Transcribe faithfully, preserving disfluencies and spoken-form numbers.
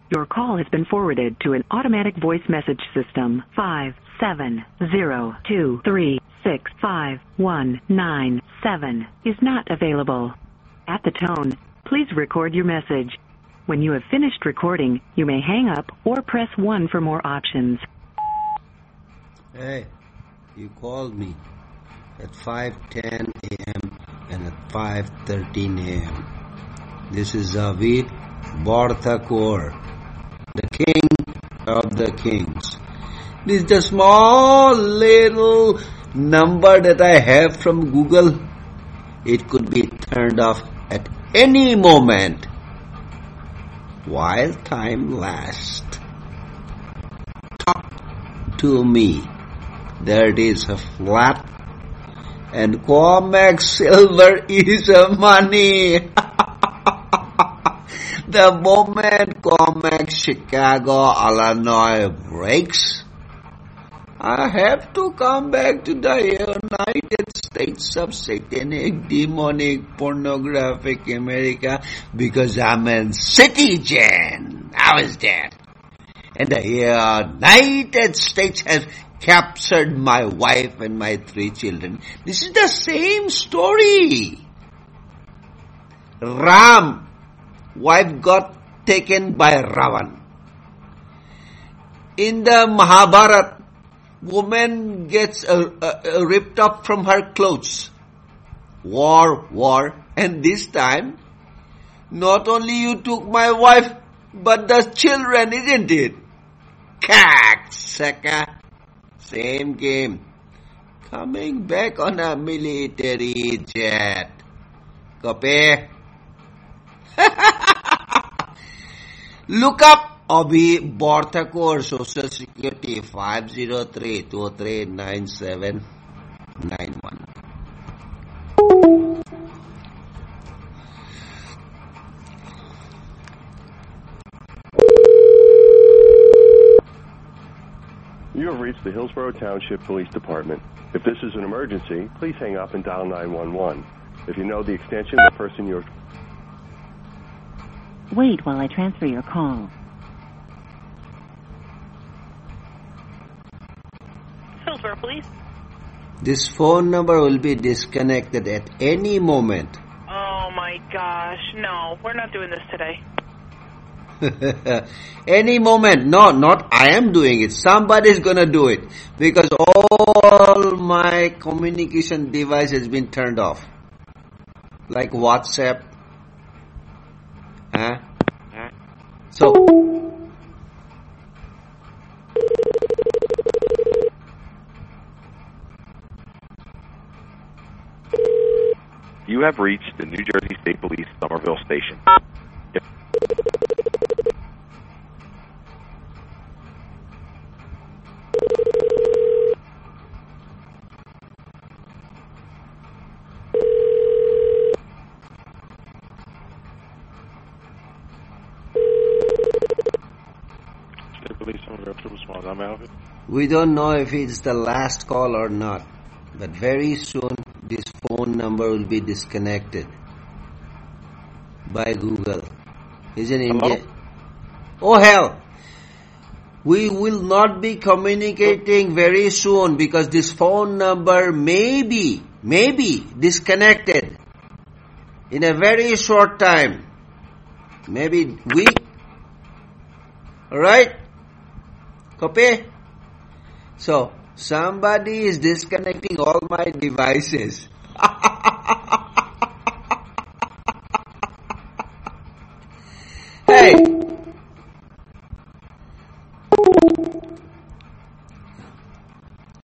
Your call has been forwarded to an automatic voice message system. Five seven zero two three six five one nine seven is not available. At the tone, please record your message. When you have finished recording, you may hang up or press one for more options. Hey, you called me at five ten a.m. and at five thirteen a.m. This is Javid Borthakur, the king of the kings. This is the small little number that I have from Google. It could be turned off at any moment while time lasts. Talk to me. There it is, a flat, and Comex silver is a money. The moment Comex Chicago, Illinois breaks, I have to come back to the United States of satanic, demonic, pornographic America because I'm a citizen. How is that? And the United States has captured my wife and my three children. This is the same story. Ram, wife got taken by Ravan. In the Mahabharata, woman gets uh, uh, ripped up from her clothes. War, war. And this time, not only you took my wife, but the children, isn't it? Cocksucker. Same game. Coming back on a military jet. Copy? Look up Abhi Borthakur, Social Security five zero three two three nine seven nine one. You have reached the Hillsborough Township Police Department. If this is an emergency, please hang up and dial nine one one. If you know the extension of the person you're... Wait while I transfer your call. Hillsborough Police. This phone number will be disconnected at any moment. Oh my gosh, no, we're not doing this today. Any moment. No, not I am doing it. Somebody's gonna do it. Because all my communication device has been turned off. Like WhatsApp. Huh? So, you have reached the New Jersey State Police Somerville Station. we don't know if it's the last call or not, but very soon this phone number will be disconnected by Google. Is in Hello? India. Oh hell! We will not be communicating very soon because this phone number may be, may be disconnected in a very short time. Maybe week. Alright? Copy? So, somebody is disconnecting all my devices. Hey!